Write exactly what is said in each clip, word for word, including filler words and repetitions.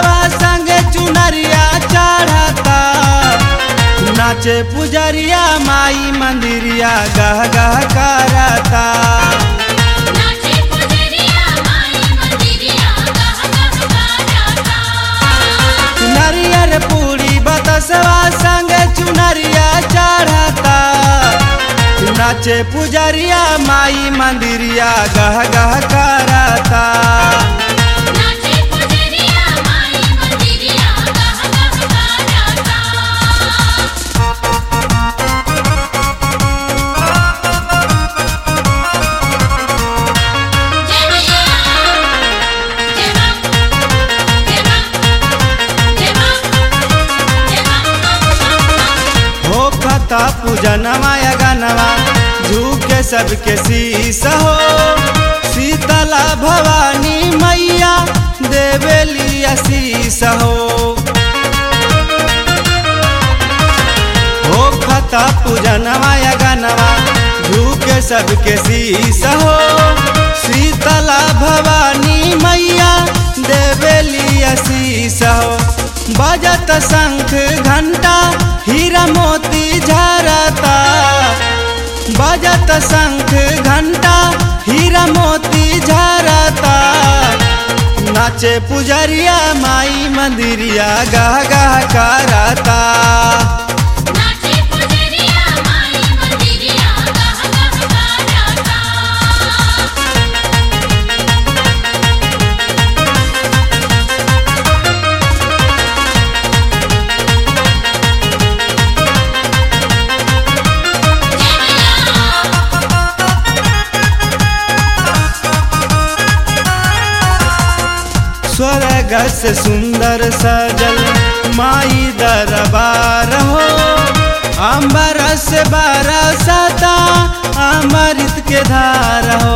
बतसवा संग चुनरिया चढ़ता। नाचे पुजरिया माई मंदिरिया गह गह करता। नाचे पुजरिया माई मंदिरिया गह गह करता। नरियर पूरी बतसवा संग चुनरिया चढ़ता। नाचे पुजरिया माई मंदिरिया गह गह करता। नाचे पुजरिया माई मंदिरिया गह गह करता। जय मैया जय मां जय मां जय मां जय मां। हो कथा पूजनवा गनवा झूके सबके शीस हो। शीतला भवानी मैया देवेली आशीष हो। हो कथा पूजनवा गनवा झूके सबके शीस हो। शीतला भवानी मैया देवेली आशीष हो। बजत शंख घंटा हीरा मोती झरता। बजत शंख घंटा हीरा मोती झरता। नाचे पुजरिया माई मंदिरिया गह गह करता। नाचे पुजरिया माई मंदिरिया गह गह करता। स्वर्ग से सुंदर सजल माई दरबार हो। अंबर से बरसता अमृत के धार हो।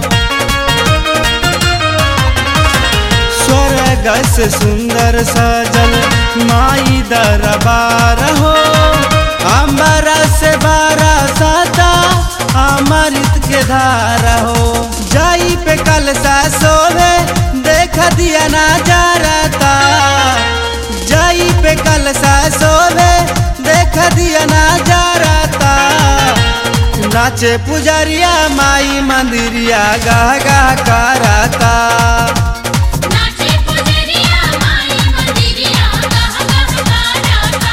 स्वर्ग से सुंदर सजल माई दरबार हो। अंबर से बरसता अमृत के धार हो। जाई पे कलसा सोवे देख दिया ना जरता। जाई पे कलसा सोवे देख दिया ना जरता। नाचे पुजरिया माई मंदिरिया गह गह करता। नाचे पुजरिया माई मंदिरिया गह गह करता।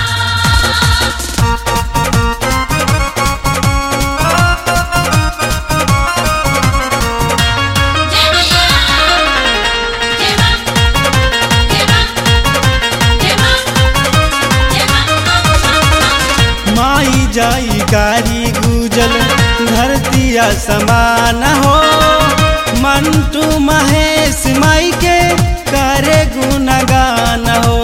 जय मैया जय मां जय मां जय मां जय मां। माई जाई कारी गुजल धरतिया समान हो। मंटू महेश माई के करे गुणगान हो।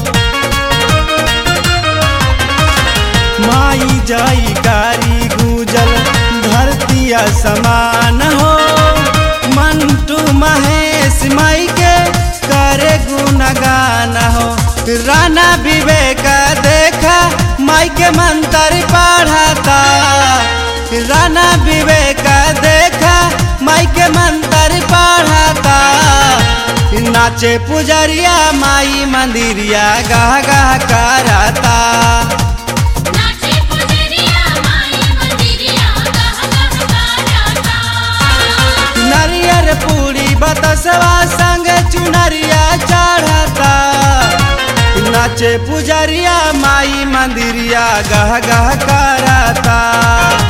माई जाई कारी गुजल धरतिया समान हो। मंटू महेश माई के करे गुणगान हो। राना विवेक देखा माई के मंत्र पढ़ता। राना विवेक देखा माई के मंत्र पढ़ता। नाचे पुजरिया माई मंदिरिया गह गह करता। नाचे पुजरिया माई मंदिरिया गह गह करता। नरियर पूरी बतसवा संग चुनरिया चढ़ता। नाचे पुजरिया माई मंदिरिया गह गह करता।